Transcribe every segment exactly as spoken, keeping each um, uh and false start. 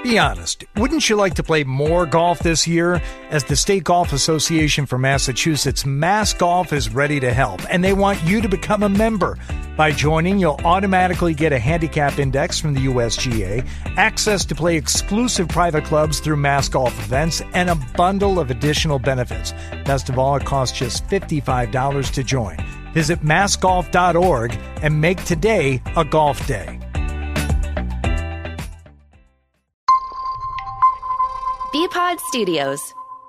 Be honest, wouldn't you like to play more golf this year? As the State Golf Association for Massachusetts, Mass Golf is ready to help, and they want you to become a member. By joining, you'll automatically get a handicap index from the U S G A, access to play exclusive private clubs through Mass Golf events, and a bundle of additional benefits. Best of all, it costs just fifty-five dollars to join. Visit mass golf dot org and make today a golf day. B-Pod Studios.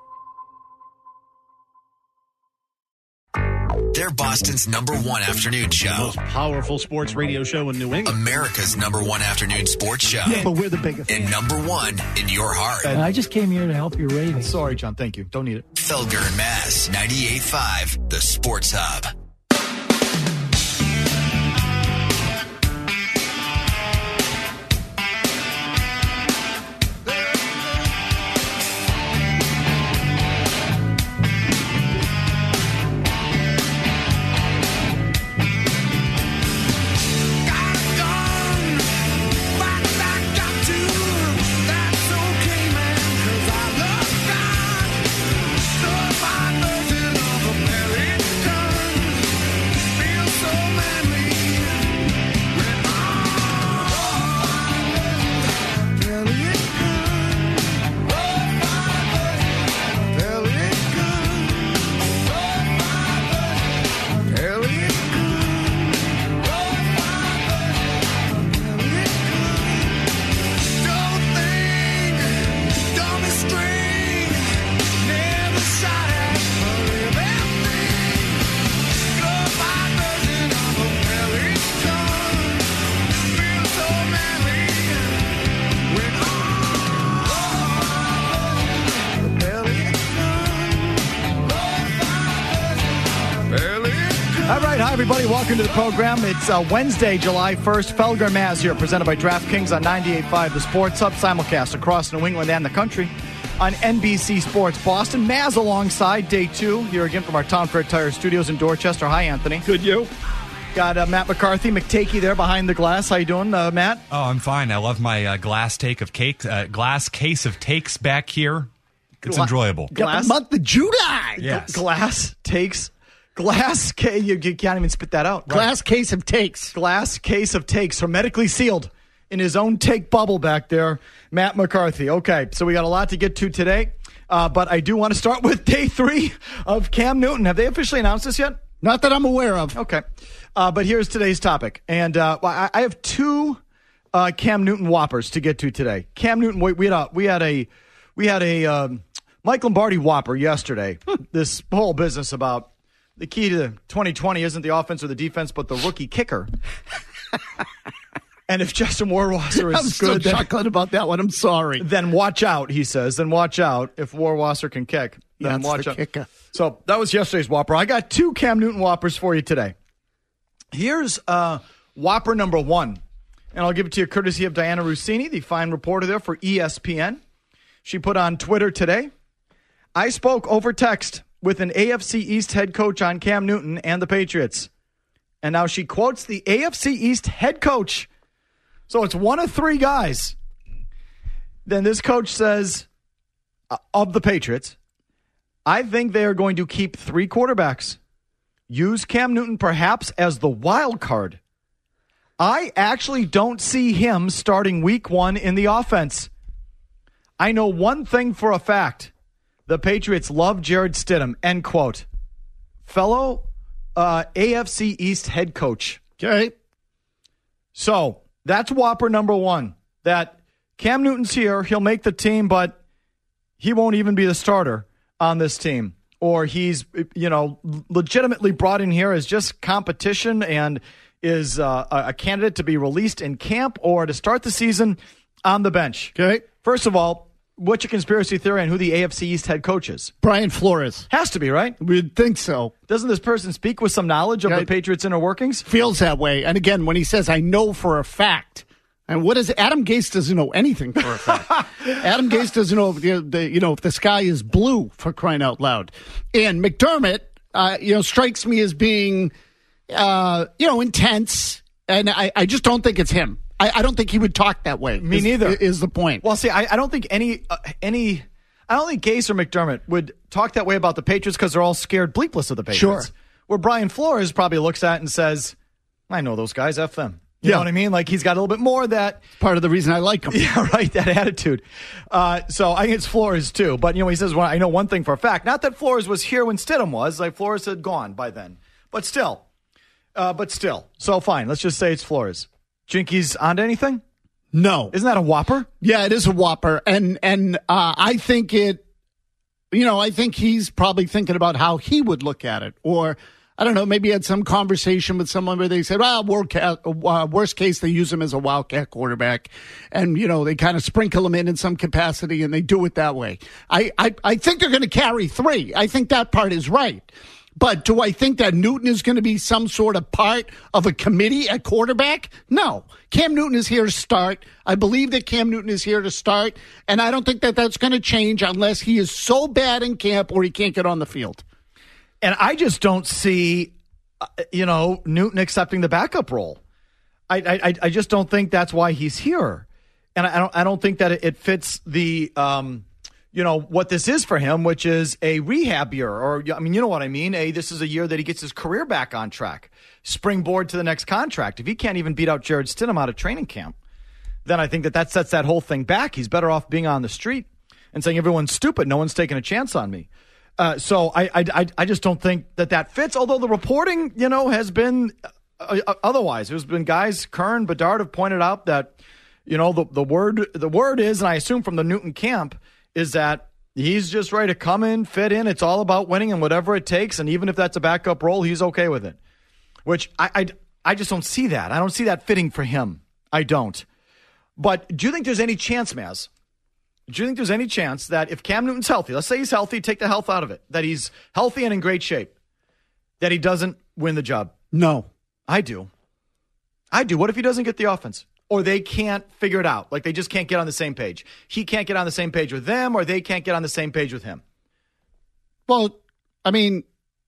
They're Boston's number one afternoon show. Most powerful sports radio show in New England. America's number one afternoon sports show. Yeah, but we're the biggest. And number one in your heart. And I just came here to help your ratings. Sorry, John. Thank you. Don't need it. Felger and Mass, ninety-eight point five, the Sports Hub. Everybody, welcome to the program. It's uh, Wednesday, July first. Felger and Maz here, presented by DraftKings on ninety-eight point five, the Sports Hub, simulcast across New England and the country on N B C Sports Boston. Maz alongside day two, here again from our Town Fair Tire Studios in Dorchester. Hi, Anthony. Good, you? Got uh, Matt McCarthy, McTakey there behind the glass. How you doing, uh, Matt? Oh, I'm fine. I love my uh, glass take of cake, uh, glass case of takes back here. It's Gla- enjoyable. Glass month of July. Yes. Glass takes. Glass case. You, you can't even spit that out. Glass right. Case of takes. Glass case of takes, hermetically sealed in his own take bubble back there. Matt McCarthy. Okay, so we got a lot to get to today, uh, but I do want to start with day three of Cam Newton. Have they officially announced this yet? Not that I'm aware of. Okay, uh, but here's today's topic, and uh, I, I have two uh, Cam Newton whoppers to get to today. Cam Newton. We, we had a we had a we had a um, Mike Lombardi whopper yesterday. This whole business about. The key to twenty twenty isn't the offense or the defense, but the rookie kicker. And if Justin Warwasser is I'm still good, then, chuckling about that one. I'm sorry. Then watch out, he says. Then watch out if Warwasser can kick. Then That's watch the out. kicker. So that was yesterday's Whopper. I got two Cam Newton Whoppers for you today. Here's uh, Whopper number one, and I'll give it to you courtesy of Diana Rossini, the fine reporter there for E S P N. She put on Twitter today, I spoke over text with an A F C East head coach on Cam Newton and the Patriots. And now she quotes the A F C East head coach. So it's one of three guys. Then this coach says, uh, of the Patriots, I think they are going to keep three quarterbacks. Use Cam Newton perhaps as the wild card. I actually don't see him starting week one in the offense. I know one thing for a fact. The Patriots love Jared Stidham, end quote. Fellow uh, A F C East head coach. Okay. So that's Whopper number one. That Cam Newton's here. He'll make the team, but he won't even be the starter on this team. Or he's, you know, legitimately brought in here as just competition and is uh, a candidate to be released in camp or to start the season on the bench. Okay. First of all, what's your conspiracy theory on who the A F C East head coach is? Brian Flores. Has to be, right? We'd think so. Doesn't this person speak with some knowledge of Yeah, the Patriots' inner workings? Feels that way. And again, when he says, I know for a fact. And what is Adam Gase doesn't know anything for a fact. Adam Gase doesn't know if the, the you know if the sky is blue, for crying out loud. And McDermott, uh, you know, strikes me as being, uh, you know, intense. And I, I just don't think it's him. I, I don't think he would talk that way. Me is, neither. Is the point. Well, see, I, I don't think any uh, any I don't think Gase or McDermott would talk that way about the Patriots because they're all scared bleepless of the Patriots. Sure. Where Brian Flores probably looks at it and says, I know those guys, F them. You yeah. know what I mean? Like, he's got a little bit more of that. Part of the reason I like him. Yeah, right, that attitude. Uh, so I think it's Flores, too. But, you know, he says, well, I know one thing for a fact. Not that Flores was here when Stidham was. Like, Flores had gone by then. But still. Uh, but still. So, fine. Let's just say it's Flores. Jinky's on to anything? No. Isn't that a whopper? Yeah, it is a whopper. And, and uh, I think it, you know, I think he's probably thinking about how he would look at it. Or, I don't know, maybe he had some conversation with someone where they said, well, uh, worst case, they use him as a wildcat quarterback. And, you know, they kind of sprinkle him in in some capacity, and they do it that way. I, I, I think they're going to carry three. I think that part is right. But do I think that Newton is going to be some sort of part of a committee at quarterback? No. Cam Newton is here to start. I believe that Cam Newton is here to start. And I don't think that that's going to change unless he is so bad in camp or he can't get on the field. And I just don't see, uh, you know, Newton accepting the backup role. I, I I just don't think that's why he's here, and I don't I don't think that it fits the um, you know, what this is for him, which is a rehab year, or I mean, you know what I mean. A this is a year that he gets his career back on track, springboard to the next contract. If he can't even beat out Jared Stidham out of training camp, then I think that that sets that whole thing back. He's better off being on the street and saying everyone's stupid, no one's taking a chance on me. Uh, so I, I I just don't think that that fits. Although the reporting, you know, has been uh, uh, otherwise. There's been guys, Kern, Bedard have pointed out that, you know, the the word the word is, and I assume from the Newton camp, is that he's just ready to come in, fit in. It's all about winning and whatever it takes. And even if that's a backup role, he's okay with it. Which I I, I just don't see that. I don't see that fitting for him. I don't. But do you think there's any chance, Maz? Do you think there's any chance that if Cam Newton's healthy, let's say he's healthy, take the health out of it, that he's healthy and in great shape, that he doesn't win the job? No. I do. I do. What if he doesn't get the offense? Or they can't figure it out? Like they just can't get on the same page. He can't get on the same page with them, or they can't get on the same page with him. Well, I mean,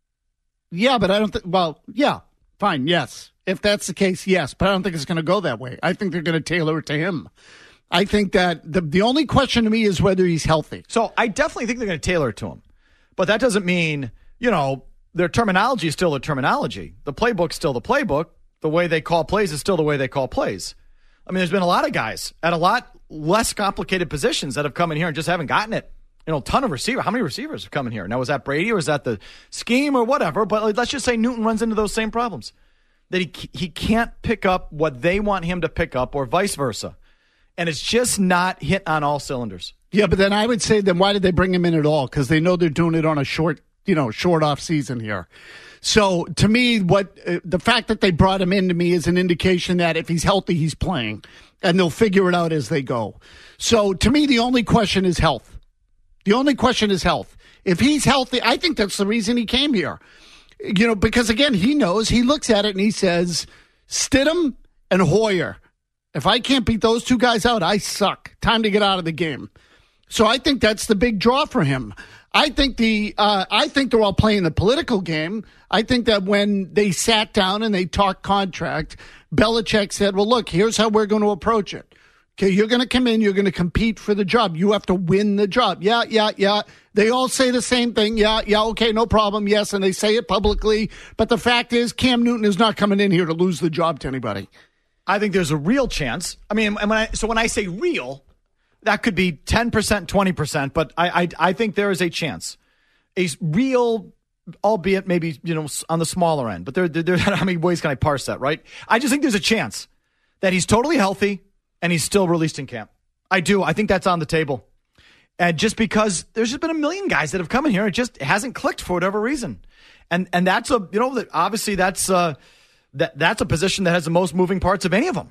yeah, but I don't think, well, yeah, fine, yes. If that's the case, yes. But I don't think it's going to go that way. I think they're going to tailor it to him. I think that the the only question to me is whether he's healthy. So I definitely think they're going to tailor it to him. But that doesn't mean, you know, their terminology is still their terminology. The playbook's still the playbook. The way they call plays is still the way they call plays. I mean, there's been a lot of guys at a lot less complicated positions that have come in here and just haven't gotten it. You know, a ton of receivers. How many receivers have come in here? Now, was that Brady or was that the scheme or whatever? But let's just say Newton runs into those same problems. That he he can't pick up what they want him to pick up or vice versa. And it's just not hit on all cylinders. Yeah, but then I would say, then why did they bring him in at all? Because they know they're doing it on a short, you know, short off season here. So to me, what uh, the fact that they brought him in to me is an indication that if he's healthy, he's playing, and they'll figure it out as they go. So to me, the only question is health. The only question is health. If he's healthy, I think that's the reason he came here. You know, because again, he knows, he looks at it and he says, Stidham and Hoyer. If I can't beat those two guys out, I suck. Time to get out of the game. So I think that's the big draw for him. I think the uh, I think they're all playing the political game. I think that when they sat down and they talked contract, Belichick said, well, look, here's how we're going to approach it. Okay, you're going to come in, you're going to compete for the job. You have to win the job. Yeah, yeah, yeah. They all say the same thing. Yeah, yeah, okay, no problem. Yes, and they say it publicly. But the fact is, Cam Newton is not coming in here to lose the job to anybody. I think there's a real chance. I mean, when I, so when I say real, that could be ten percent, twenty percent, but I, I I think there is a chance. A real, albeit maybe, you know, on the smaller end. But there, there, how many ways can I parse that, right? I just think there's a chance that he's totally healthy and he's still released in camp. I do. I think that's on the table. And just because there's just been a million guys that have come in here, it just hasn't clicked for whatever reason. And and that's a, you know, obviously that's uh That that's a position that has the most moving parts of any of them.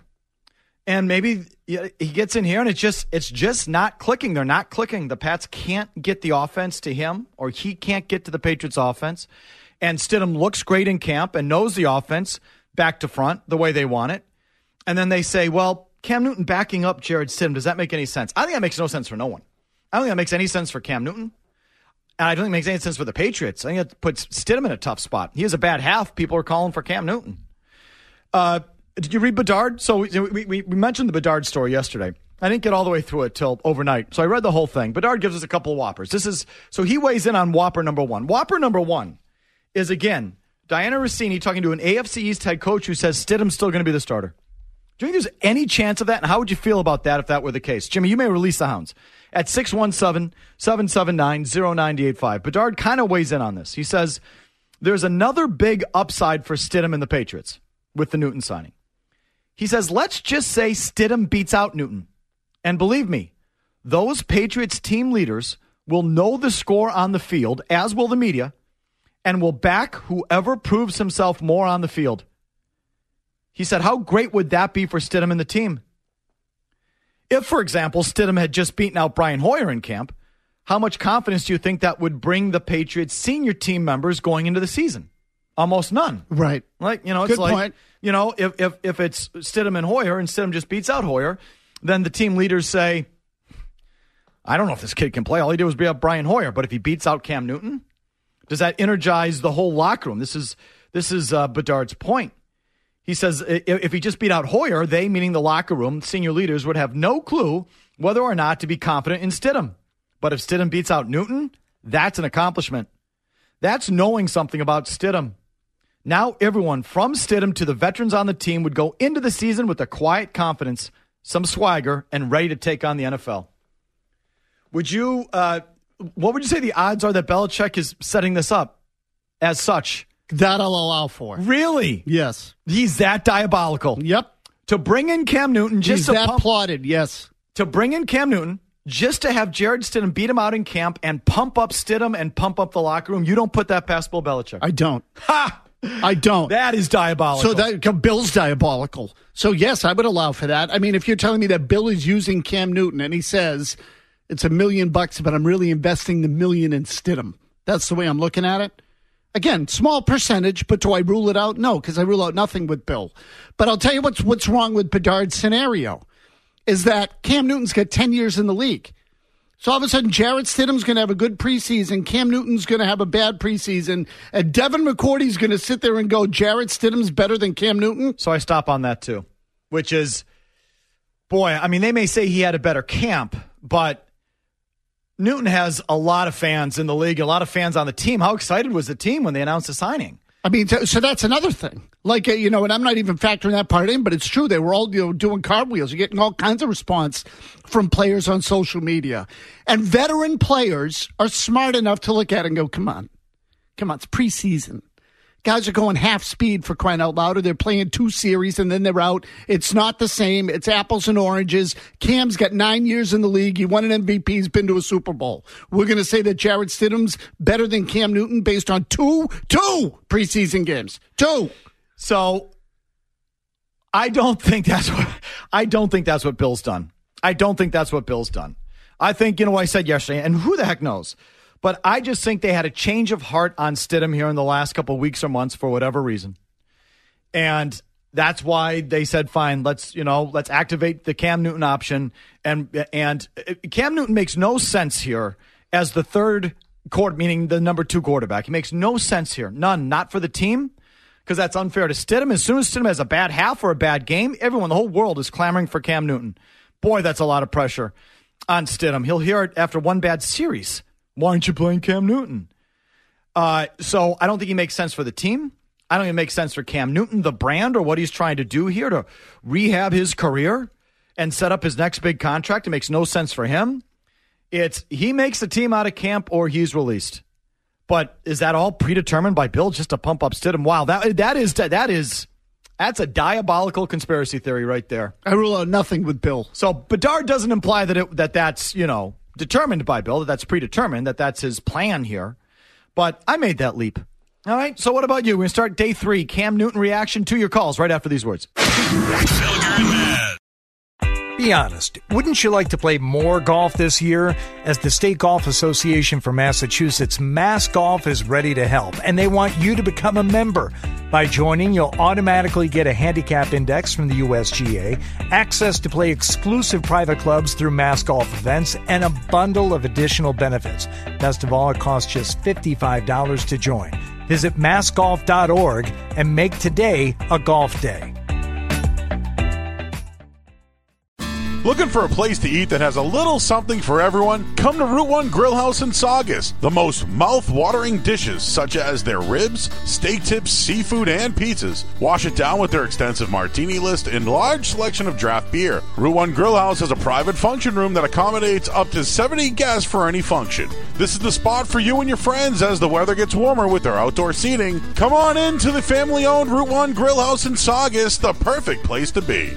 And maybe he gets in here and it's just it's just not clicking. They're not clicking. The Pats can't get the offense to him, or he can't get to the Patriots offense. And Stidham looks great in camp and knows the offense back to front the way they want it. And then they say, well, Cam Newton backing up Jared Stidham, does that make any sense? I think that makes no sense for no one. I don't think that makes any sense for Cam Newton. And I don't think it makes any sense for the Patriots. I think it puts Stidham in a tough spot. He has a bad half. People are calling for Cam Newton. Uh, Did you read Bedard? So we, we, we mentioned the Bedard story yesterday. I didn't get all the way through it till overnight. So I read the whole thing. Bedard gives us a couple of whoppers. This is so he weighs in on whopper number one. Whopper number one is, again, Diana Rossini talking to an A F C East head coach who says Stidham's still going to be the starter. Do you think there's any chance of that? And how would you feel about that if that were the case? Jimmy, you may release the hounds at six one seven, seven seven nine, zero nine eight five. Bedard kind of weighs in on this. He says there's another big upside for Stidham and the Patriots with the Newton signing. He says, let's just say Stidham beats out Newton. And believe me, those Patriots team leaders will know the score on the field, as will the media, and will back whoever proves himself more on the field. He said, how great would that be for Stidham and the team? If, for example, Stidham had just beaten out Brian Hoyer in camp, how much confidence do you think that would bring the Patriots senior team members going into the season? Almost none. Right. Like, you know, it's Good like, point. you know, if, if, if it's Stidham and Hoyer and Stidham just beats out Hoyer, then the team leaders say, I don't know if this kid can play. All he did was beat up Brian Hoyer. But if he beats out Cam Newton, does that energize the whole locker room? This is this is uh, Bedard's point. He says if, if he just beat out Hoyer, they, meaning the locker room, senior leaders, would have no clue whether or not to be confident in Stidham. But if Stidham beats out Newton, that's an accomplishment. That's knowing something about Stidham. Now everyone from Stidham to the veterans on the team would go into the season with a quiet confidence, some swagger, and ready to take on the N F L. Would you, uh, what would you say the odds are that Belichick is setting this up as such? That I'll allow for. Really? Yes. He's that diabolical. Yep. To bring in Cam Newton just He's to that pump, plotted, yes. To bring in Cam Newton just to have Jared Stidham beat him out in camp and pump up Stidham and pump up the locker room. You don't put that past Bill Belichick. I don't. Ha! I don't. That is diabolical. So that Bill's diabolical. So yes, I would allow for that. I mean, if you're telling me that Bill is using Cam Newton and he says it's a million bucks, but I'm really investing the million in Stidham. That's the way I'm looking at it. Again, small percentage, but do I rule it out? No, because I rule out nothing with Bill. But I'll tell you what's what's wrong with Bedard's scenario is that Cam Newton's got ten years in the league. So all of a sudden, Jarrett Stidham's going to have a good preseason. Cam Newton's going to have a bad preseason. And Devin McCourty's going to sit there and go, Jarrett Stidham's better than Cam Newton? So I stop on that too, which is, boy, I mean, they may say he had a better camp, but Newton has a lot of fans in the league, a lot of fans on the team. How excited was the team when they announced the signing? I mean, so that's another thing. Like, you know, and I'm not even factoring that part in, but it's true. They were all, you know, doing cartwheels. You're getting all kinds of response from players on social media. And veteran players are smart enough to look at it and go, come on. Come on, it's preseason. Guys are going half speed for crying out loud, or they're playing two series and then they're out. It's not the same. It's apples and oranges. Cam's got nine years in the league. He won an M V P. He's been to a Super Bowl. We're going to say that Jarrett Stidham's better than Cam Newton based on two, two preseason games. Two. So I don't think that's what I don't think that's what Bill's done. I don't think that's what Bill's done. I think, you know, I said yesterday, and who the heck knows? But I just think they had a change of heart on Stidham here in the last couple of weeks or months for whatever reason. And that's why they said, fine, let's, you know, let's activate the Cam Newton option. And and Cam Newton makes no sense here as the third quarter, meaning the number two quarterback. He makes no sense here. None. Not for the team, because that's unfair to Stidham. As soon as Stidham has a bad half or a bad game, everyone, the whole world is clamoring for Cam Newton. Boy, that's a lot of pressure on Stidham. He'll hear it after one bad series. Why aren't you playing Cam Newton? Uh, so I don't think he makes sense for the team. I don't think it makes sense for Cam Newton, the brand, or what he's trying to do here to rehab his career and set up his next big contract. It makes no sense for him. It's he makes the team out of camp or he's released. But is that all predetermined by Bill just to pump up Stidham? Wow, that that is that is that's a diabolical conspiracy theory right there. I rule out nothing with Bill. So Bedard doesn't imply that it, that that's, you know, determined by Bill, that that's predetermined, that that's his plan here. But I made that leap. All right, so what about you? We're going to start day three. Cam Newton reaction to your calls right after these words. Be honest, wouldn't you like to play more golf this year? As the State Golf Association for Massachusetts, Mass Golf is ready to help, and they want you to become a member. By joining, you'll automatically get a handicap index from the U S G A, access to play exclusive private clubs through Mass Golf events, and a bundle of additional benefits. Best of all, it costs just fifty-five dollars to join. Visit mass golf dot org and make today a golf day. Looking for a place to eat that has a little something for everyone? Come to Route one Grill House in Saugus. The most mouth-watering dishes, such as their ribs, steak tips, seafood, and pizzas. Wash it down with their extensive martini list and large selection of draft beer. Route one Grill House has a private function room that accommodates up to seventy guests for any function. This is the spot for you and your friends as the weather gets warmer with their outdoor seating. Come on in to the family-owned Route one Grill House in Saugus, the perfect place to be.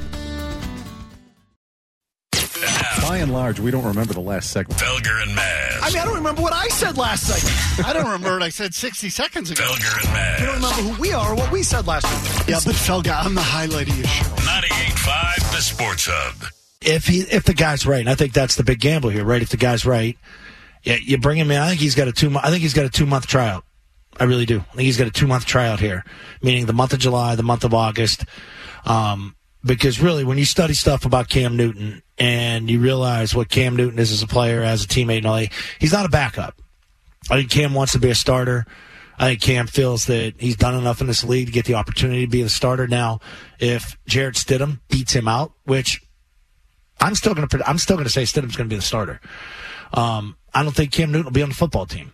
By and large, we don't remember the last segment. Felger and Maz. I mean, I don't remember what I said last segment. I don't remember what I said sixty seconds ago. Felger and Maz. You don't remember who we are or what we said last week. Yeah, but Felga, I'm the highlight of your show. ninety-eight point five, the Sports Hub. If he, if the guy's right, and I think that's the big gamble here, right? If the guy's right, yeah, you bring him in. I think he's got a two. I think he's got a two month tryout. I really do. I think he's got a two month tryout here, meaning the month of July, the month of August. Um, because really, when you study stuff about Cam Newton and you realize what Cam Newton is as a player, as a teammate, and all that, he's not a backup. I think Cam wants to be a starter. I think Cam feels that he's done enough in this league to get the opportunity to be the starter. Now, if Jarrett Stidham beats him out, which I'm still going to, I'm still going to say Stidham's going to be the starter. Um, I don't think Cam Newton will be on the football team.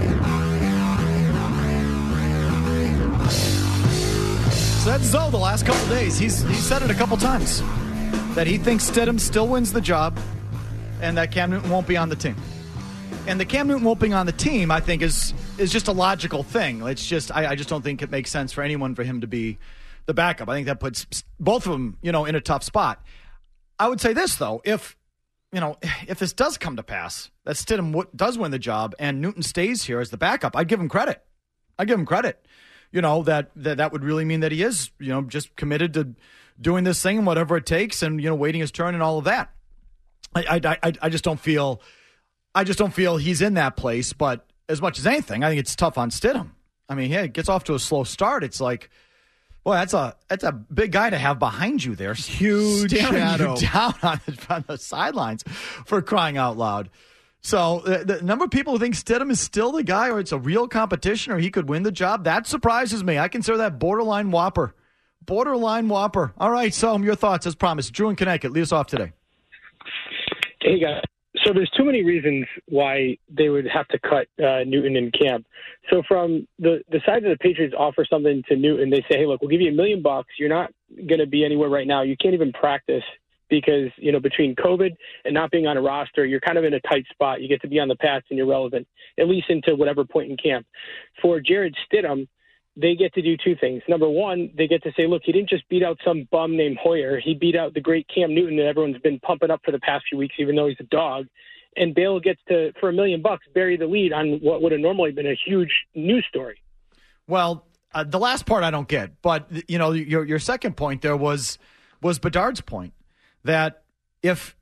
So that's Zoe the last couple days. He's he said it a couple times that he thinks Stidham still wins the job and that Cam Newton won't be on the team. And the Cam Newton won't be on the team, I think, is is just a logical thing. It's just I, I just don't think it makes sense for anyone for him to be the backup. I think that puts both of them, you know, in a tough spot. I would say this though, if you know, if this does come to pass, that Stidham w- does win the job and Newton stays here as the backup, I'd give him credit. I'd give him credit. You know, that, that that would really mean that he is, you know, just committed to doing this thing and whatever it takes and, you know, waiting his turn and all of that. I I I, I just don't feel I just don't feel he's in that place. But as much as anything, I think it's tough on Stidham. I mean, yeah, it gets off to a slow start. It's like, boy, that's a that's a big guy to have behind you there. Huge shadow. You down on the, on the sidelines for crying out loud. So uh, the number of people who think Stidham is still the guy or it's a real competition or he could win the job, that surprises me. I consider that borderline whopper. Borderline whopper. All right, so your thoughts as promised. Drew in Connecticut, lead us off today. Hey, guys. So there's too many reasons why they would have to cut uh, Newton in camp. So from the, the side that the Patriots offer something to Newton, they say, hey, look, we'll give you a million bucks. You're not going to be anywhere right now. You can't even practice. Because, you know, between COVID and not being on a roster, you're kind of in a tight spot. You get to be on the Pats and you're relevant, at least into whatever point in camp. For Jarrett Stidham, they get to do two things. Number one, they get to say, look, he didn't just beat out some bum named Hoyer. He beat out the great Cam Newton that everyone's been pumping up for the past few weeks, even though he's a dog. And Bale gets to, for a million bucks, bury the lead on what would have normally been a huge news story. Well, uh, the last part I don't get. But, you know, your your second point there was was Bedard's point. That if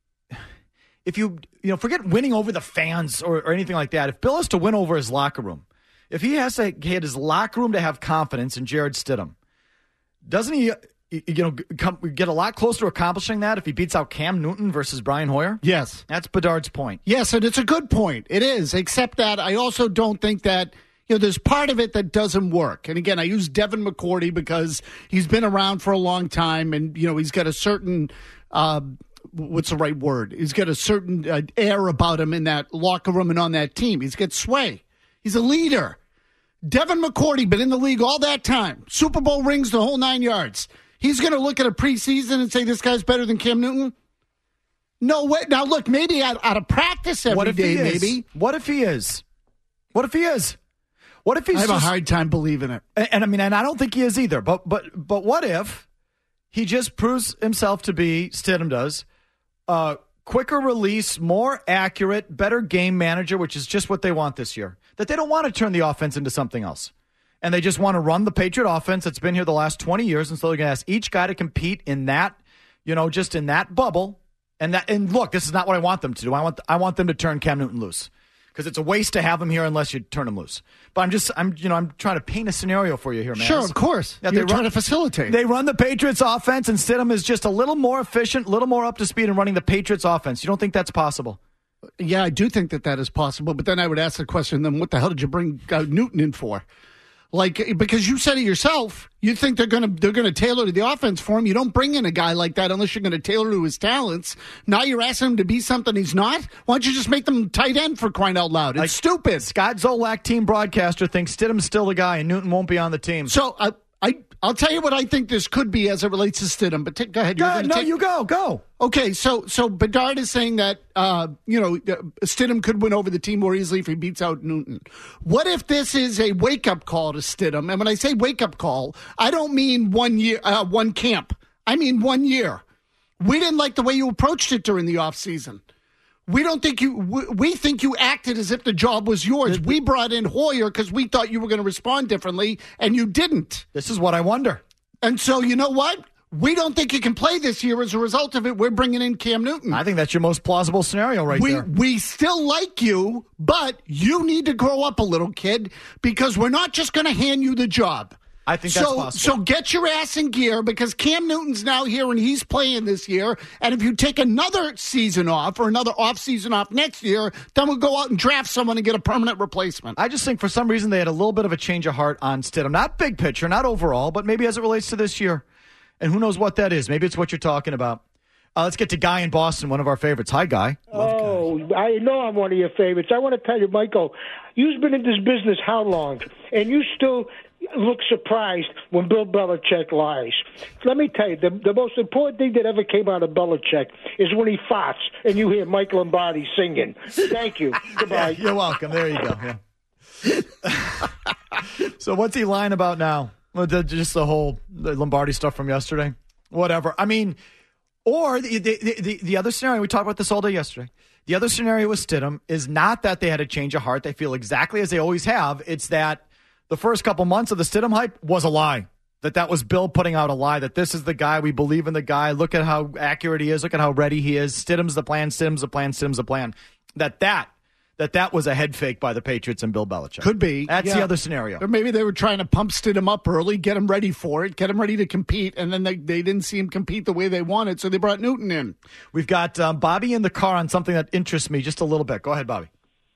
if you you know forget winning over the fans or, or anything like that, if Bill has to win over his locker room, if he has to get his locker room to have confidence in Jarrett Stidham, doesn't he you know come, get a lot closer to accomplishing that if he beats out Cam Newton versus Brian Hoyer? Yes, that's Bedard's point. Yes, and it's a good point. It is, except that I also don't think that. You know, there's part of it that doesn't work. And again, I use Devin McCourty because he's been around for a long time and, you know, he's got a certain, uh, what's the right word? He's got a certain uh, air about him in that locker room and on that team. He's got sway. He's a leader. Devin McCourty, been in the league all that time. Super Bowl rings, the whole nine yards. He's going to look at a preseason and say this guy's better than Cam Newton? No way. Now, look, maybe out, out of practice every what if day, he is? maybe. What if he is? What if he is? What if he's I have just, a hard time believing it. And, and I mean, and I don't think he is either. But but but what if he just proves himself to be, Stidham does, uh, quicker release, more accurate, better game manager, which is just what they want this year. That they don't want to turn the offense into something else. And they just want to run the Patriot offense that's been here the last twenty years. And so they're going to ask each guy to compete in that, you know, just in that bubble. And that and look, this is not what I want them to do. I want I want them to turn Cam Newton loose. Because it's a waste to have him here unless you turn him loose. But I'm just, I'm, you know, I'm trying to paint a scenario for you here, man. Sure, of course. Yeah, You're they trying run, to facilitate. They run the Patriots offense, and Stidham is just a little more efficient, a little more up to speed in running the Patriots offense. You don't think that's possible? Yeah, I do think that that is possible. But then I would ask the question, then what the hell did you bring uh, Newton in for? Like, because you said it yourself, you think they're going to they're going to tailor to the offense for him. You don't bring in a guy like that unless you're going to tailor to his talents. Now you're asking him to be something he's not? Why don't you just make them tight end, for crying out loud? It's like, stupid. Scott Zolak, team broadcaster, thinks Stidham's still the guy and Newton won't be on the team. So I, I, I'll tell you what I think this could be as it relates to Stidham. But t- go ahead. Go You're ahead. gonna No, take- you go. Go. Okay, so so Bedard is saying that uh, you know Stidham could win over the team more easily if he beats out Newton. What if this is a wake up call to Stidham? And when I say wake up call, I don't mean one year, uh, one camp. I mean one year. We didn't like the way you approached it during the offseason. We don't think you. We, we think you acted as if the job was yours. We brought in Hoyer because we thought you were going to respond differently, and you didn't. This is what I wonder. And so you know what? We don't think he can play this year. As a result of it, we're bringing in Cam Newton. I think that's your most plausible scenario right we, there. We still like you, but you need to grow up a little, kid, because we're not just going to hand you the job. I think so, that's possible. So get your ass in gear, because Cam Newton's now here and he's playing this year. And if you take another season off or another off season off next year, then we'll go out and draft someone and get a permanent replacement. I just think for some reason they had a little bit of a change of heart on Stidham. Not big picture, not overall, but maybe as it relates to this year. And who knows what that is. Maybe it's what you're talking about. Uh, let's get to Guy in Boston, one of our favorites. Hi, Guy. Oh, I know I'm one of your favorites. I want to tell you, Michael, you've been in this business how long? And you still look surprised when Bill Belichick lies. Let me tell you, the, the most important thing that ever came out of Belichick is when he farts and you hear Mike Lombardi singing. Thank you. Goodbye. You're welcome. There you go. Yeah. So what's he lying about now? Well, the, just the whole the Lombardi stuff from yesterday? Whatever. I mean, or the, the, the, the other scenario, we talked about this all day yesterday. The other scenario with Stidham is not that they had a change of heart. They feel exactly as they always have. It's that the first couple months of the Stidham hype was a lie. That that was Bill putting out a lie, that this is the guy, we believe in the guy, look at how accurate he is, look at how ready he is, Stidham's the plan, Stidham's the plan, Stidham's the plan. That that, that that was a head fake by the Patriots and Bill Belichick. Could be. That's yeah. the other scenario. Or maybe they were trying to pump Stidham up early, get him ready for it, get him ready to compete, and then they, they didn't see him compete the way they wanted, so they brought Newton in. We've got um, Bobby in the car on something that interests me just a little bit. Go ahead, Bobby.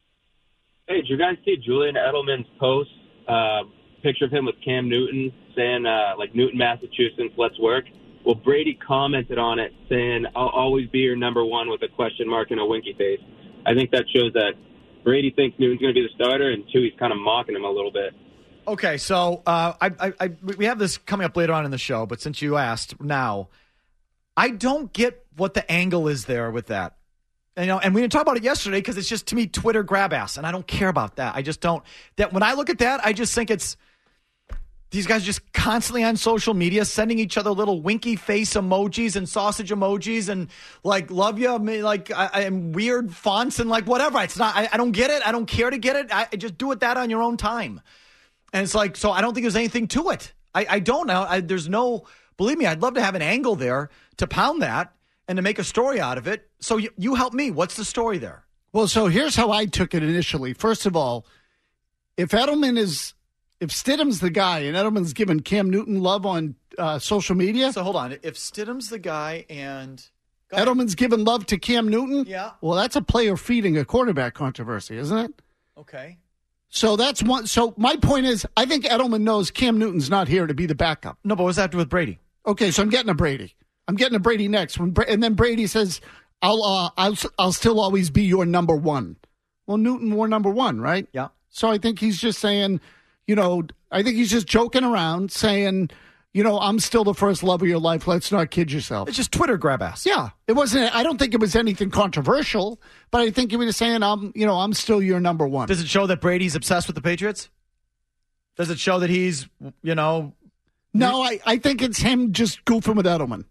Hey, did you guys see Julian Edelman's post? Uh, picture of him with Cam Newton saying, uh, like, Newton, Massachusetts, let's work. Well, Brady commented on it saying, I'll always be your number one with a question mark and a winky face. I think that shows that Brady thinks Newton's going to be the starter, and two, he's kind of mocking him a little bit. Okay, so uh, I, I, I, we have this coming up later on in the show, but since you asked now, I don't get what the angle is there with that. And, you know, and we didn't talk about it yesterday because it's just, to me, Twitter grab ass, and I don't care about that. I just don't. That when I look at that, I just think it's these guys just constantly on social media sending each other little winky face emojis and sausage emojis and like love you, like I, I'm weird fonts and like whatever. It's not. I, I don't get it. I don't care to get it. I, I just do it that on your own time. And it's like, so I don't think there's anything to it. I, I don't know. I, there's no. Believe me, I'd love to have an angle there to pound that and to make a story out of it. So you, you help me. What's the story there? Well, so here's how I took it initially. First of all, if Edelman is, if Stidham's the guy and Edelman's giving Cam Newton love on uh, social media. So hold on. If Stidham's the guy and Edelman's giving love to Cam Newton. Yeah. Well, that's a player feeding a quarterback controversy, isn't it? Okay. So that's one. So my point is, I think Edelman knows Cam Newton's not here to be the backup. No, but what's that do with Brady? Okay, so I'm getting a Brady. I'm getting a Brady next. When and then Brady says, "I'll, uh, I'll, I'll still always be your number one." Well, Newton wore number one, right? Yeah. So I think he's just saying, you know, I think he's just joking around, saying, you know, I'm still the first love of your life. Let's not kid yourself. It's just Twitter grab ass. Yeah, it wasn't. I don't think it was anything controversial, but I think he was saying, I'm, you know, I'm still your number one. Does it show that Brady's obsessed with the Patriots? Does it show that he's, you know? No, I, I think it's him just goofing with Edelman.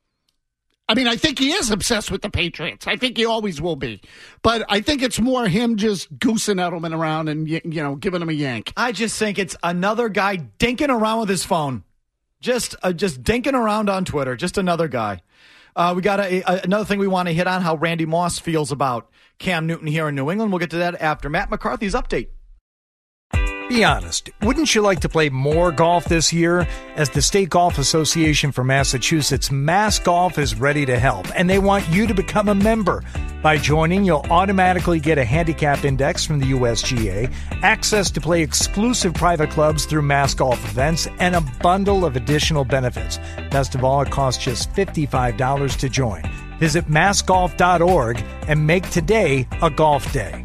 I mean, I think he is obsessed with the Patriots. I think he always will be. But I think it's more him just goosing Edelman around and, you know, giving him a yank. I just think it's another guy dinking around with his phone. Just uh, just dinking around on Twitter. Just another guy. Uh, we got a, a, another thing we want to hit on, how Randy Moss feels about Cam Newton here in New England. We'll get to that after Matt McCarthy's update. Be honest, wouldn't you like to play more golf this year? As the State Golf Association for Massachusetts, Mass Golf is ready to help, and they want you to become a member. By joining, you'll automatically get a handicap index from the U S G A, access to play exclusive private clubs through Mass Golf events, and a bundle of additional benefits. Best of all, it costs just fifty-five dollars to join. Visit mass golf dot org and make today a golf day.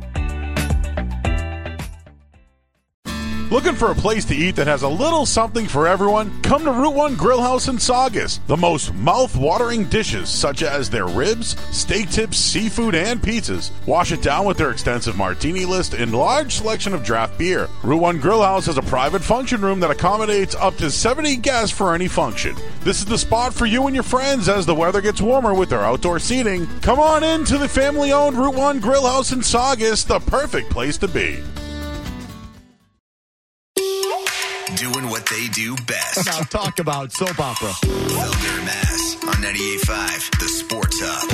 Looking for a place to eat that has a little something for everyone? Come to Route one Grill House in Saugus. The most mouth-watering dishes, such as their ribs, steak tips, seafood, and pizzas. Wash it down with their extensive martini list and large selection of draft beer. Route one Grill House has a private function room that accommodates up to seventy guests for any function. This is the spot for you and your friends as the weather gets warmer with their outdoor seating. Come on in to the family-owned Route one Grill House in Saugus, the perfect place to be. Doing what they do best. Now talk about soap opera. Felder and Mass on ninety-eight point five, the Sports Hub.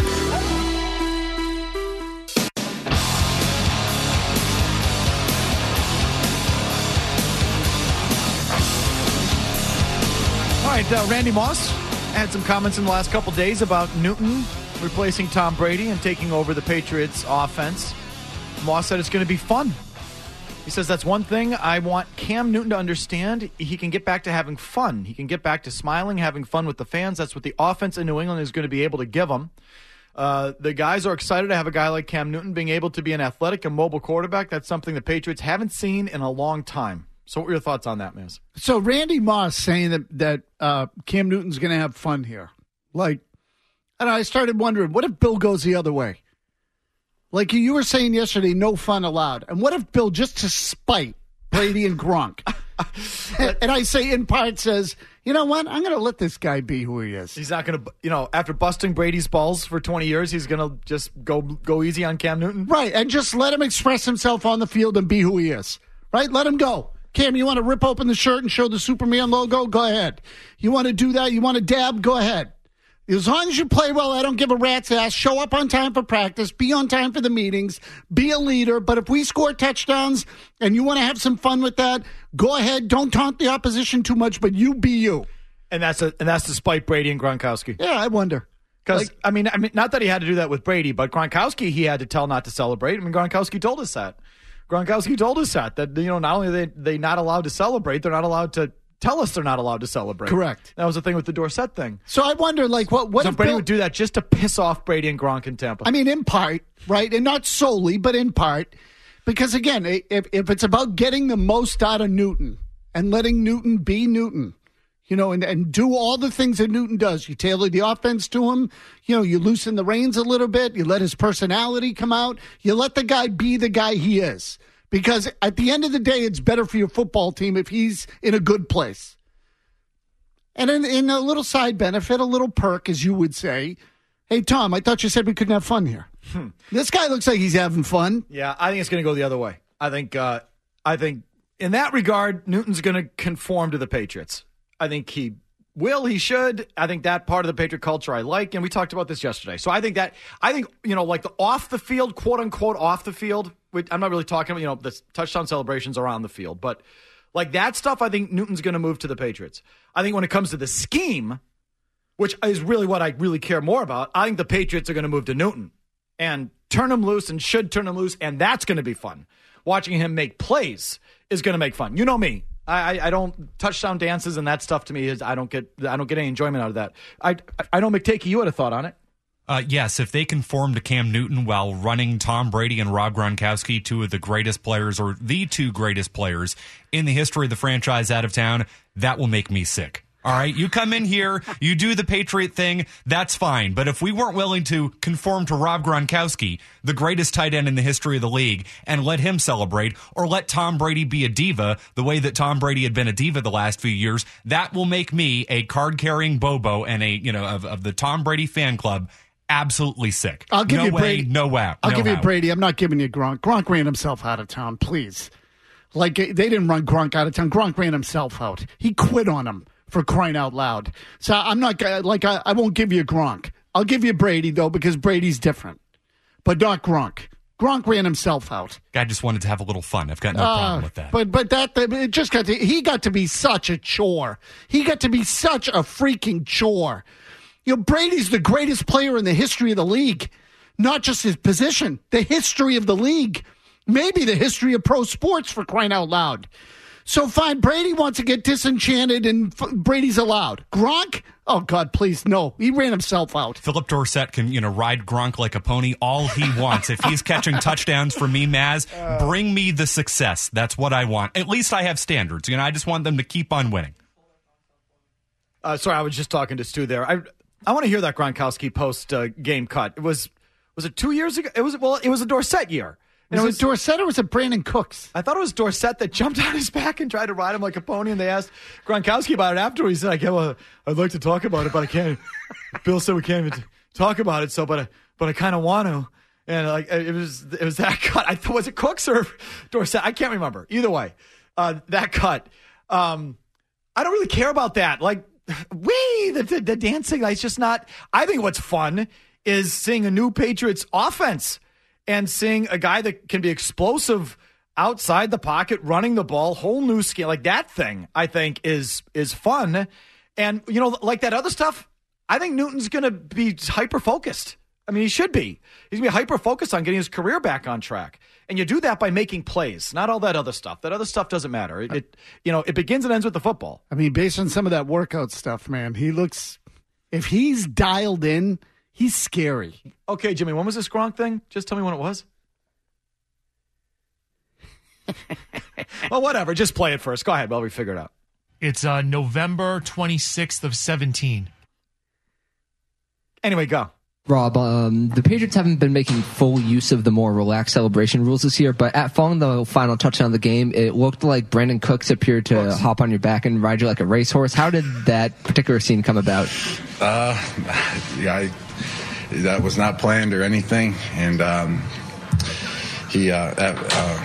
All right, uh, Randy Moss had some comments in the last couple days about Newton replacing Tom Brady and taking over the Patriots offense. Moss said it's going to be fun. He says that's one thing I want Cam Newton to understand. He can get back to having fun. He can get back to smiling, having fun with the fans. That's what the offense in New England is going to be able to give him. Uh, the guys are excited to have a guy like Cam Newton being able to be an athletic and mobile quarterback. That's something the Patriots haven't seen in a long time. So what were your thoughts on that, Miz? So Randy Moss saying that, that uh, Cam Newton's going to have fun here. Like, and I started wondering, what if Bill goes the other way? Like you were saying yesterday, no fun allowed. And what if Bill, just to spite Brady and Gronk, and, and I say in part says, you know what, I'm going to let this guy be who he is. He's not going to, you know, after busting Brady's balls for twenty years, he's going to just go go easy on Cam Newton? Right, and just let him express himself on the field and be who he is. Right, let him go. Cam, you want to rip open the shirt and show the Superman logo? Go ahead. You want to do that? You want to dab? Go ahead. As long as you play well, I don't give a rat's ass. Show up on time for practice. Be on time for the meetings. Be a leader. But if we score touchdowns and you want to have some fun with that, go ahead. Don't taunt the opposition too much, but you be you. And that's a, and that's despite Brady and Gronkowski. Yeah, I wonder. Because, like, I mean, I mean, not that he had to do that with Brady, but Gronkowski, he had to tell not to celebrate. I mean, Gronkowski told us that. Gronkowski told us that, that, you know, not only are they, they not allowed to celebrate, they're not allowed to tell us they're not allowed to celebrate. Correct. That was the thing with the Dorsett thing. So I wonder, like, what what so if Brady Bill, would do that just to piss off Brady and Gronk in Tampa? I mean, in part, right, and not solely, but in part, because again, if if it's about getting the most out of Newton and letting Newton be Newton, you know, and, and do all the things that Newton does, you tailor the offense to him, you know, you loosen the reins a little bit, you let his personality come out, you let the guy be the guy he is. Because at the end of the day, it's better for your football team if he's in a good place. And in, in a little side benefit, a little perk, as you would say, hey, Tom, I thought you said we couldn't have fun here. Hmm. This guy looks like he's having fun. Yeah, I think it's going to go the other way. I think, uh, I think in that regard, Newton's going to conform to the Patriots. I think he will, he should. I think that part of the Patriot culture I like, and we talked about this yesterday. So I think that, I think, you know, like the off the field, quote unquote, off the field, I'm not really talking about, you know, the touchdown celebrations around the field, but like that stuff, I think Newton's going to move to the Patriots. I think when it comes to the scheme, which is really what I really care more about, I think the Patriots are going to move to Newton and turn him loose and should turn him loose, and that's going to be fun. Watching him make plays is going to make fun. You know me. I, I, I don't touchdown dances and that stuff to me is I don't get I don't get any enjoyment out of that. I I know McTakey, you had a thought on it. Uh, yes, if they conform to Cam Newton while running Tom Brady and Rob Gronkowski, two of the greatest players or the two greatest players in the history of the franchise out of town, that will make me sick. All right, you come in here, you do the Patriot thing, that's fine. But if we weren't willing to conform to Rob Gronkowski, the greatest tight end in the history of the league, and let him celebrate, or let Tom Brady be a diva the way that Tom Brady had been a diva the last few years, that will make me a card-carrying Bobo and a, you know, of, of the Tom Brady fan club absolutely sick. I'll give no you way, Brady. No wow. I'll no give how. you Brady. I'm not giving you Gronk. Gronk ran himself out of town, please. Like, they didn't run Gronk out of town. Gronk ran himself out. He quit on him, for crying out loud. So I'm not, like, I, I won't give you Gronk. I'll give you Brady, though, because Brady's different. But not Gronk. Gronk ran himself out. Guy just wanted to have a little fun. I've got no Uh, problem with that. But but that it just got to, he got to be such a chore. He got to be such a freaking chore. You know, Brady's the greatest player in the history of the league. Not just his position, the history of the league. Maybe the history of pro sports, for crying out loud. So fine, Brady wants to get disenchanted and f- Brady's allowed. Gronk? Oh, God, please, no. He ran himself out. Philip Dorsett can, you know, ride Gronk like a pony all he wants. If he's catching touchdowns for me, Maz, bring me the success. That's what I want. At least I have standards. You know, I just want them to keep on winning. Uh, sorry, I was just talking to Stu there. I I want to hear that Gronkowski post uh, game cut. It was was it two years ago? It was well, it was a Dorsett year. Was it, was it Dorsett or was it Brandon Cooks? I thought it was Dorsett that jumped on his back and tried to ride him like a pony, and they asked Gronkowski about it after. He said, I can't, well, I'd like to talk about it, but I can't. Bill said we can't even talk about it, so but I, but I kind of want to. And like it was it was that cut. I thought, was it Cooks or Dorsett? I can't remember. Either way, uh, that cut. Um, I don't really care about that. Like, wee, the, the, the dancing, it's just not. I think what's fun is seeing a new Patriots offense. And seeing a guy that can be explosive outside the pocket, running the ball, whole new skill, like that thing, I think is is fun. And, you know, like that other stuff, I think Newton's going to be hyper-focused. I mean, he should be. He's going to be hyper-focused on getting his career back on track. And you do that by making plays, not all that other stuff. That other stuff doesn't matter. It, it you know, it begins and ends with the football. I mean, based on some of that workout stuff, man, he looks, if he's dialed in, he's scary. Okay, Jimmy, when was this Gronk thing? Just tell me when it was. Well, whatever. Just play it first. Go ahead while we figure it out. It's uh, November twenty-sixth of seventeen. Anyway, go. Rob, um, the Patriots haven't been making full use of the more relaxed celebration rules this year, but at following the final touchdown of the game, it looked like Brandon Cooks appeared to Cooks. hop on your back and ride you like a racehorse. How did that particular scene come about? Uh, yeah, I... That was not planned or anything, and um, he, uh, uh,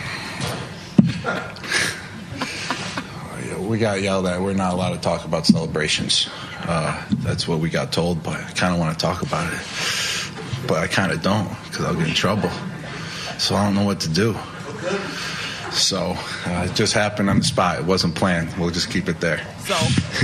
we got yelled at. We're not allowed to talk about celebrations. Uh, that's what we got told, but I kind of want to talk about it, but I kind of don't because I'll get in trouble. So I don't know what to do. So uh, it just happened on the spot. It wasn't planned. We'll just keep it there. So.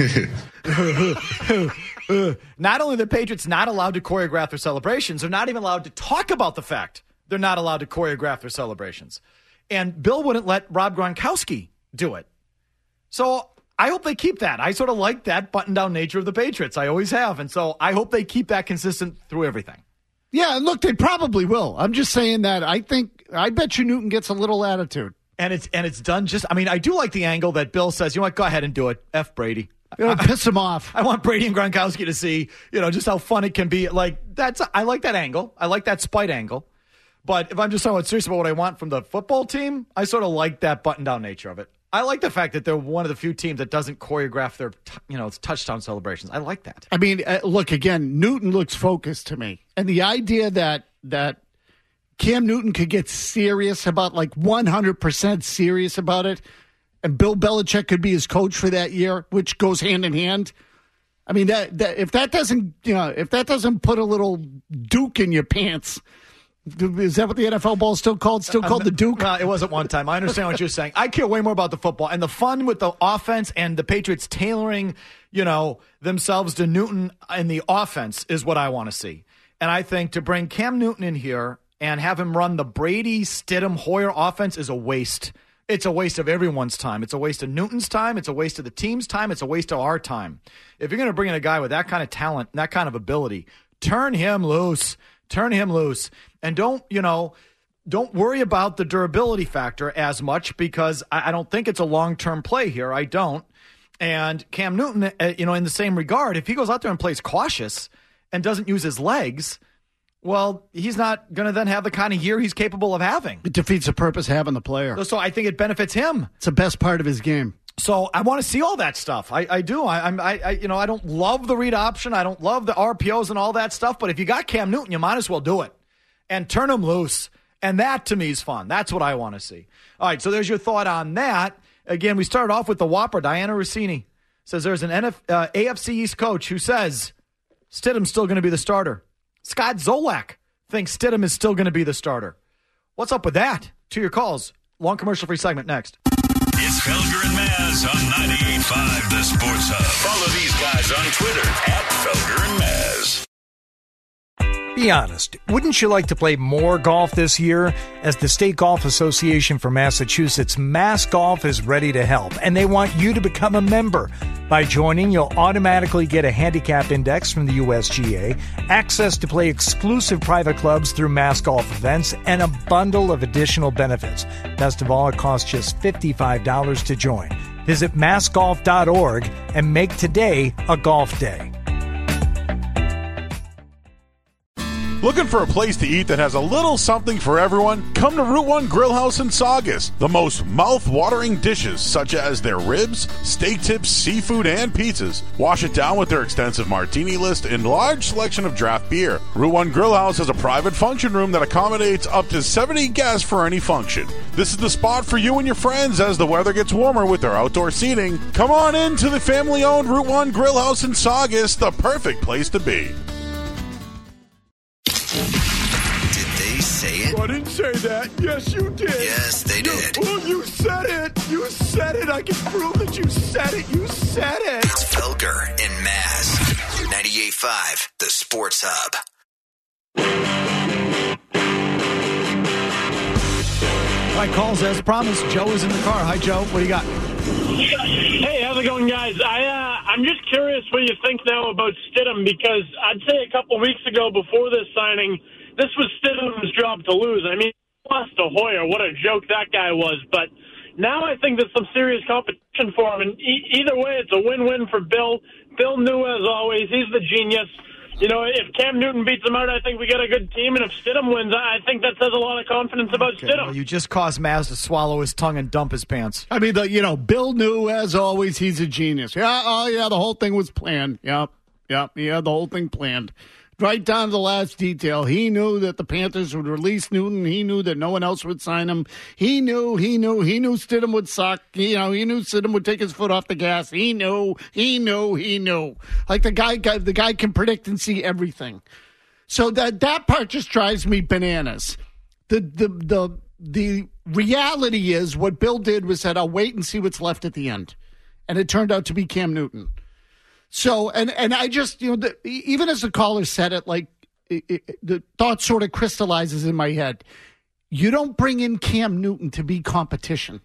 Not only are the Patriots not allowed to choreograph their celebrations, they're not even allowed to talk about the fact they're not allowed to choreograph their celebrations. And Bill wouldn't let Rob Gronkowski do it. So I hope they keep that. I sort of like that button-down nature of the Patriots. I always have. And so I hope they keep that consistent through everything. Yeah, look, they probably will. I'm just saying that I think, I bet you Newton gets a little attitude. And it's and it's done just, I mean, I do like the angle that Bill says, you know what, go ahead and do it. F Brady. You know, piss him off. I want Brady and Gronkowski to see, you know, just how fun it can be. Like, that's, I like that angle. I like that spite angle. But if I'm just talking serious about what I want from the football team, I sort of like that button-down nature of it. I like the fact that they're one of the few teams that doesn't choreograph their, you know, touchdown celebrations. I like that. I mean, uh, look, again, Newton looks focused to me. And the idea that that Cam Newton could get serious about, like one hundred percent serious about it, and Bill Belichick could be his coach for that year, which goes hand in hand. I mean, that, that if that doesn't, you know, if that doesn't put a little Duke in your pants, is that what the N F L ball is still called? Still called the Duke? Well, it wasn't one time. I understand what you're saying. I care way more about the football and the fun with the offense and the Patriots tailoring, you know, themselves to Newton in the offense is what I want to see. And I think to bring Cam Newton in here and have him run the Brady, Stidham, Hoyer offense is a waste. It's a waste of everyone's time. It's a waste of Newton's time. It's a waste of the team's time. It's a waste of our time. If you're going to bring in a guy with that kind of talent, that kind of ability, turn him loose. Turn him loose. And don't, you know, don't worry about the durability factor as much because I, I don't think it's a long-term play here. I don't. And Cam Newton, uh, you know, in the same regard, if he goes out there and plays cautious and doesn't use his legs, well, he's not going to then have the kind of year he's capable of having. It defeats the purpose of having the player. So I think it benefits him. It's the best part of his game. So I want to see all that stuff. I, I do. I, I'm, I, I, you know, I don't love the read option. I don't love the R P Os and all that stuff. But if you got Cam Newton, you might as well do it and turn him loose. And that to me is fun. That's what I want to see. All right. So there's your thought on that. Again, we started off with the Whopper. Diana Rossini says there's an N F, uh, A F C East coach who says Stidham's still going to be the starter. Scott Zolak thinks Stidham is still going to be the starter. What's up with that? To your calls. Long commercial-free segment next. It's Felger and Maz on ninety-eight point five The Sports Hub. Follow these guys on Twitter at Felger and Maz. Be honest, wouldn't you like to play more golf this year? As the State Golf Association for Massachusetts, Mass Golf is ready to help, and they want you to become a member. By joining, you'll automatically get a handicap index from the U S G A, access to play exclusive private clubs through Mass Golf events, and a bundle of additional benefits. Best of all, it costs just fifty-five dollars to join. Visit mass golf dot org and make today a golf day. Looking for a place to eat that has a little something for everyone? Come to Route one Grill House in Saugus. The most mouth-watering dishes, such as their ribs, steak tips, seafood, and pizzas. Wash it down with their extensive martini list and large selection of draft beer. Route one Grill House has a private function room that accommodates up to seventy guests for any function. This is the spot for you and your friends as the weather gets warmer with their outdoor seating. Come on in to the family-owned Route one Grill House in Saugus, the perfect place to be. Did they say it? I didn't say that. Yes, you did. Yes, they did. You, oh, you said it. You said it. I can prove that you said it. You said it. It's Felger and Maz. ninety-eight point five The Sports Hub. All right, calls as promised. Joe is in the car. Hi, Joe. What do you got? Hey, how's it going, guys? I, uh, I'm just curious what you think now about Stidham, because I'd say a couple weeks ago before this signing, this was Stidham's job to lose. I mean, he lost to Hoyer. What a joke that guy was. But now I think there's some serious competition for him. And e- either way, it's a win-win for Bill. Bill knew, as always, he's the genius. You know, if Cam Newton beats him out, I think we got a good team. And if Stidham wins, I think that says a lot of confidence about Okay, Stidham. well, you just caused Maz to swallow his tongue and dump his pants. I mean, the, you know, Bill knew, as always, he's a genius. Yeah, oh, yeah, the whole thing was planned. Yep, yep, yeah, the whole thing planned. Right down to the last detail. He knew that the Panthers would release Newton. He knew that no one else would sign him. He knew, he knew, he knew Stidham would suck. You know, he knew Stidham would take his foot off the gas. He knew, he knew, he knew. Like the guy, guy the guy can predict and see everything. So that that part just drives me bananas. The the the the reality is what Bill did was said, I'll wait and see what's left at the end. And it turned out to be Cam Newton. So, and, and I just, you know, the, even as the caller said it, like, it, it, the thought sort of crystallizes in my head. You don't bring in Cam Newton to be competition.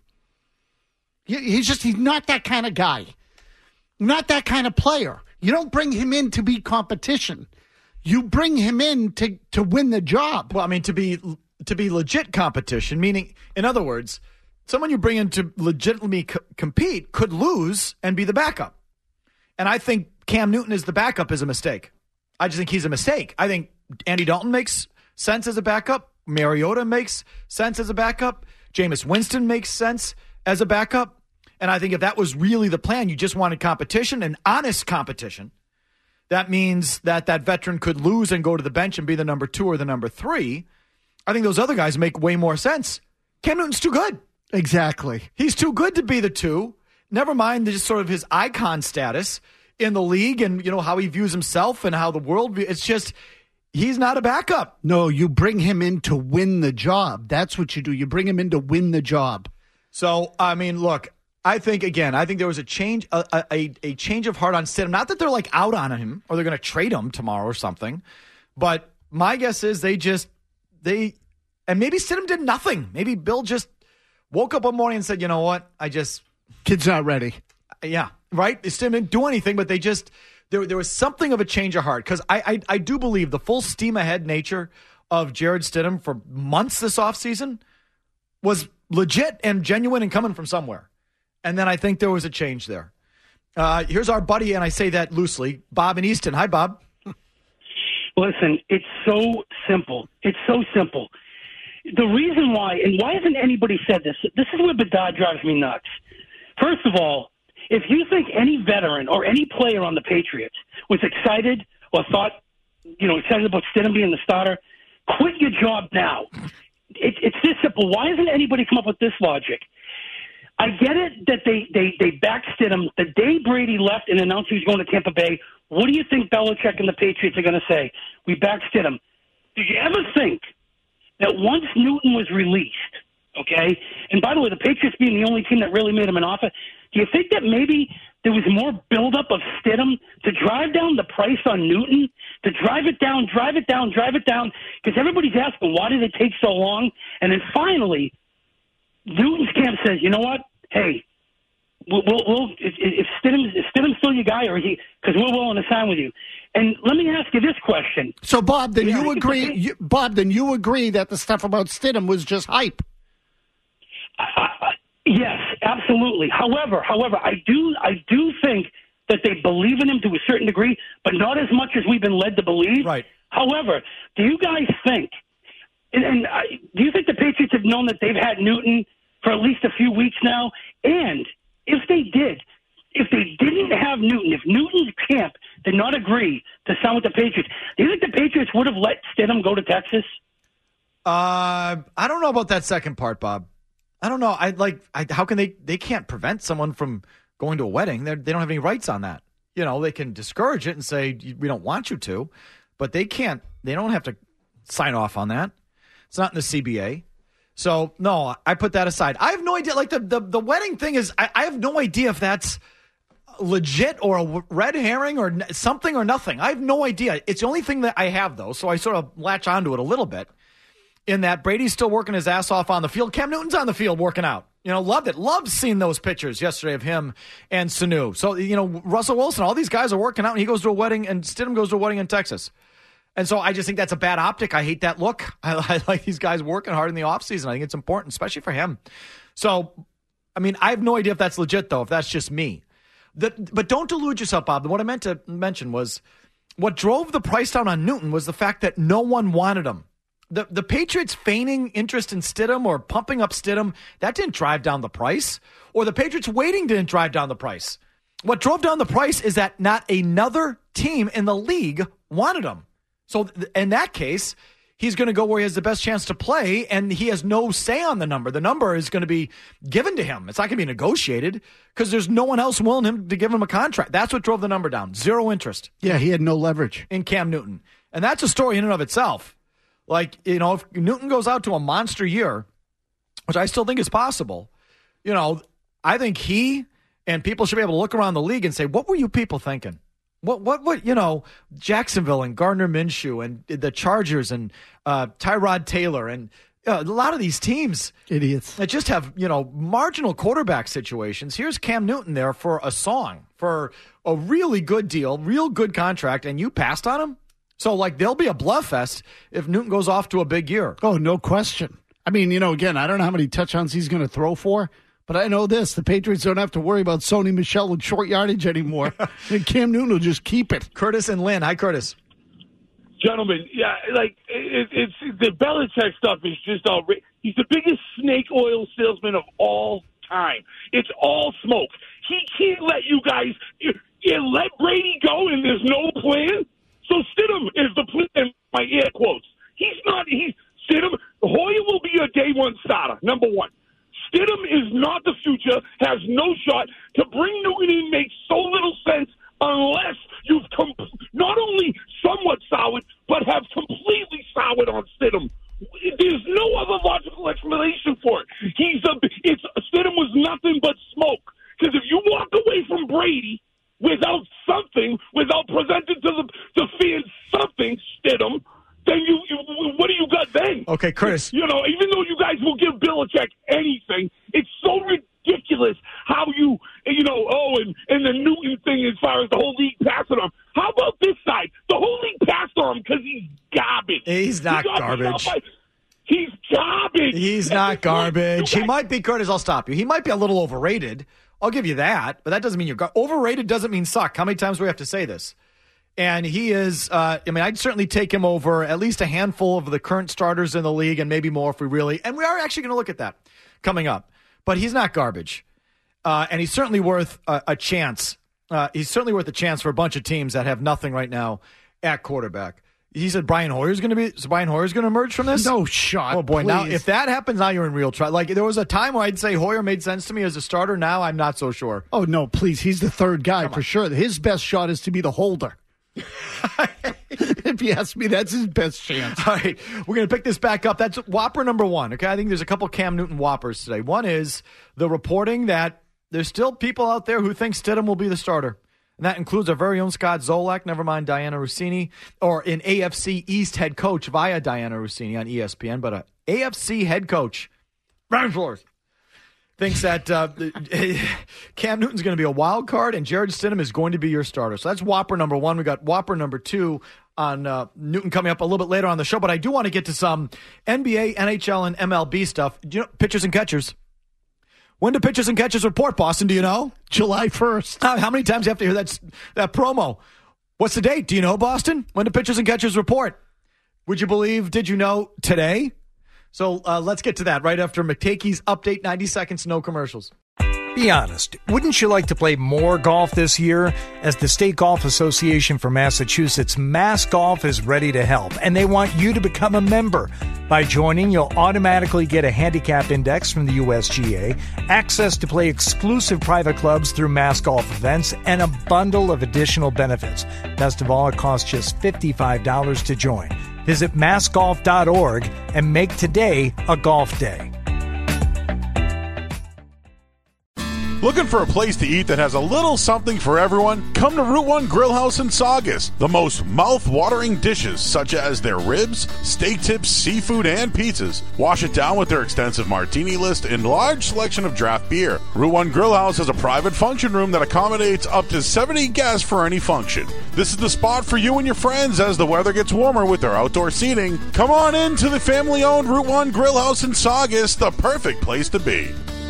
He, he's just, he's not that kind of guy. Not that kind of player. You don't bring him in to be competition. You bring him in to, to win the job. Well, I mean, to be to be legit competition, meaning, in other words, someone you bring in to legitimately co- compete could lose and be the backup. And I think Cam Newton as the backup is a mistake. I just think he's a mistake. I think Andy Dalton makes sense as a backup. Mariota makes sense as a backup. Jameis Winston makes sense as a backup. And I think if that was really the plan, you just wanted competition, and honest competition, that means that that veteran could lose and go to the bench and be the number two or the number three. I think those other guys make way more sense. Cam Newton's too good. Exactly. He's too good to be the two. Never mind just sort of his icon status in the league and, you know, how he views himself and how the world views. It's just, he's not a backup. No, you bring him in to win the job. That's what you do. You bring him in to win the job. So, I mean, look, I think, again, I think there was a change, a, a, a change of heart on Stidham. Not that they're like out on him or they're going to trade him tomorrow or something, but my guess is they just, they, and maybe Stidham did nothing. Maybe Bill just woke up one morning and said, you know what, I just, kid's not ready. Yeah, right? They still didn't do anything, but they just, there, there was something of a change of heart. Because I, I I do believe the full steam ahead nature of Jared Stidham for months this offseason was legit and genuine and coming from somewhere. And then I think there was a change there. Uh, here's our buddy, and I say that loosely, Bob in Easton. Hi, Bob. Listen, it's so simple. It's so simple. The reason why, and why hasn't anybody said this? This is where Bedard drives me nuts. First of all, if you think any veteran or any player on the Patriots was excited or thought, you know, excited about Stidham being the starter, quit your job now. It, it's this simple. Why hasn't anybody come up with this logic? I get it that they, they, they backed Stidham. The day Brady left and announced he was going to Tampa Bay, what do you think Belichick and the Patriots are going to say? We backed Stidham. Did you ever think that once Newton was released, okay, and by the way, the Patriots being the only team that really made him an offer, do you think that maybe there was more buildup of Stidham to drive down the price on Newton, to drive it down, drive it down, drive it down, because everybody's asking, why did it take so long? And then finally, Newton's camp says, you know what? Hey, we'll, we'll, we'll if, if Stidham's, is Stidham still your guy, or is he? Because we're willing to sign with you. And let me ask you this question. So, Bob, then Yeah, you I think agree, the- you, Bob, then you agree that the stuff about Stidham was just hype. Yes, absolutely. However, however, I do I do think that they believe in him to a certain degree, but not as much as we've been led to believe. Right. However, do you guys think, and, and I, do you think the Patriots have known that they've had Newton for at least a few weeks now? And if they did, if they didn't have Newton, if Newton's camp did not agree to sign with the Patriots, do you think the Patriots would have let Stidham go to Texas? Uh, I don't know about that second part, Bob. I don't know. I like. I, how can they? They can't prevent someone from going to a wedding. They're, they don't have any rights on that. You know, they can discourage it and say we don't want you to, but they can't. They don't have to sign off on that. It's not in the C B A. So no, I put that aside. I have no idea. Like the the, the wedding thing is, I, I have no idea if that's legit or a red herring or something or nothing. I have no idea. It's the only thing that I have though, so I sort of latch onto it a little bit. In that Brady's still working his ass off on the field. Cam Newton's on the field working out. You know, loved it. Loved seeing those pictures yesterday of him and Sanu. So, you know, Russell Wilson, all these guys are working out, and he goes to a wedding, and Stidham goes to a wedding in Texas. And so I just think that's a bad optic. I hate that look. I, I like these guys working hard in the offseason. I think it's important, especially for him. So, I mean, I have no idea if that's legit, though, if that's just me. The, but don't delude yourself, Bob. What I meant to mention was what drove the price down on Newton was the fact that no one wanted him. The the Patriots feigning interest in Stidham or pumping up Stidham, that didn't drive down the price. Or the Patriots waiting didn't drive down the price. What drove down the price is that not another team in the league wanted him. So th- in that case, he's going to go where he has the best chance to play, and he has no say on the number. The number is going to be given to him. It's not going to be negotiated because there's no one else willing him to give him a contract. That's what drove the number down. Zero interest. Yeah, he had no leverage. In Cam Newton. And that's a story in and of itself. Like, you know, if Newton goes out to a monster year, which I still think is possible, you know, I think he and people should be able to look around the league and say, what were you people thinking? What, what, what, you know, Jacksonville and Gardner Minshew and the Chargers and uh, Tyrod Taylor and uh, a lot of these teams. Idiots. That just have, you know, marginal quarterback situations. Here's Cam Newton there for a song, for a really good deal, real good contract, and you passed on him? So, like, there'll be a bluff fest if Newton goes off to a big year. Oh, no question. I mean, you know, again, I don't know how many touchdowns he's going to throw for, but I know this. The Patriots don't have to worry about Sony Michel with short yardage anymore. And Cam Newton will just keep it. Curtis and Lynn. Hi, Curtis. Gentlemen, yeah, like, it, it's the Belichick stuff is just outrageous. He's the biggest snake oil salesman of all time. It's all smoke. He can't let you guys you, you let Brady go and there's no plan. So Stidham is the plan, my air quotes. He's not, he's, Stidham, Hoyer will be a day one starter, number one. Stidham is not the future, has no shot. To bring Newton in makes so little sense unless you've com- not only somewhat soured, but have completely soured on Stidham. There's no other logical explanation for it. He's a, it's, Stidham was nothing but smoke. Because if you walk away from Brady without something, without presenting to the, the fans something, Stidham, then you, you, what do you got then? Okay, Chris. You know, even though you guys will give Belichick anything, it's so ridiculous how you, you know, oh, and, and the Newton thing as far as the whole league passing on him. How about this side? The whole league passed on him because he's garbage. He's not He got garbage. by- He's garbage. He's not garbage. He might be, Curtis, I'll stop you. He might be a little overrated. I'll give you that, but that doesn't mean you're gar- overrated. Doesn't mean suck. How many times do we have to say this? And he is. Uh, I mean, I'd certainly take him over at least a handful of the current starters in the league, and maybe more if we really. And we are actually going to look at that coming up. But he's not garbage, uh, and he's certainly worth a, a chance. Uh, he's certainly worth a chance for a bunch of teams that have nothing right now at quarterback. He said Brian Hoyer's going to be. So Brian Hoyer's going to emerge from this? No shot. Oh boy! Please. Now, if that happens, now you're in real trouble. Like there was a time where I'd say Hoyer made sense to me as a starter. Now I'm not so sure. Oh no, please! He's the third guy for sure. His best shot is to be the holder. If you ask me, that's his best chance. All right, we're going to pick this back up. That's Whopper number one, okay? I think there's a couple Cam Newton Whoppers today. One is the reporting that there's still people out there who think Stidham will be the starter. And that includes our very own Scott Zolak, never mind Diana Rossini, or an A F C East head coach via Diana Rossini on E S P N, but a A F C head coach, Brian Flores, thinks that uh, Cam Newton's going to be a wild card and Jared Stidham is going to be your starter. So that's Whopper number one. We got Whopper number two on uh, Newton coming up a little bit later on the show, but I do want to get to some N B A, N H L, and M L B stuff. You know, pitchers and catchers. When do pitchers and catchers report, Boston? Do you know? July first. Uh, how many times do you have to hear that, that promo? What's the date? Do you know, Boston? When do pitchers and catchers report? Would you believe, did you know, today? So uh, let's get to that right after McTakey's update, ninety seconds, no commercials. Be honest, wouldn't you like to play more golf this year? As the State Golf Association for Massachusetts, Mass Golf is ready to help, and they want you to become a member. By joining, you'll automatically get a handicap index from the U S G A, access to play exclusive private clubs through Mass Golf events, and a bundle of additional benefits. Best of all, it costs just fifty-five dollars to join. Visit mass golf dot org and make today a golf day. Looking for a place to eat that has a little something for everyone? Come to Route one Grill House in Saugus. The most mouth-watering dishes, such as their ribs, steak tips, seafood, and pizzas. Wash it down with their extensive martini list and large selection of draft beer. Route one Grill House has a private function room that accommodates up to seventy guests for any function. This is the spot for you and your friends as the weather gets warmer with their outdoor seating. Come on in to the family-owned Route one Grill House in Saugus, the perfect place to be.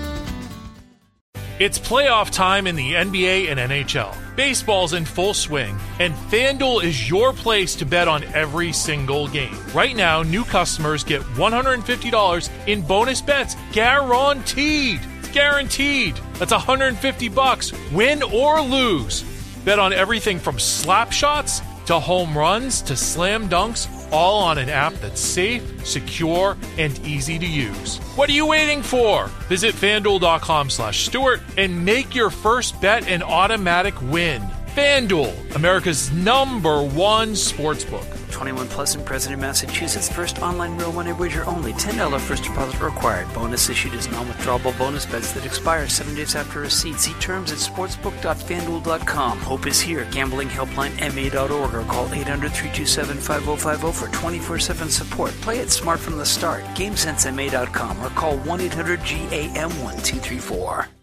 It's playoff time in the N B A and N H L. Baseball's in full swing, and FanDuel is your place to bet on every single game. Right now, new customers get one hundred fifty dollars in bonus bets guaranteed. It's guaranteed. That's one hundred fifty bucks, win or lose. Bet on everything from slap shots to home runs to slam dunks, all on an app that's safe, secure, and easy to use. What are you waiting for? Visit FanDuel.com slash Stewart and make your first bet an automatic win. FanDuel, America's number one sportsbook. twenty-one plus and present in Massachusetts. First online real money wager only. ten dollars first deposit required. Bonus issued as non-withdrawable bonus bets that expire seven days after receipt. See terms at sportsbook dot fanduel dot com. Hope is here. Gambling helpline M A dot org or call eight hundred, three two seven, five oh five oh for twenty-four seven support. Play it smart from the start. GameSense M A dot com or call one eight hundred G A M one two three four.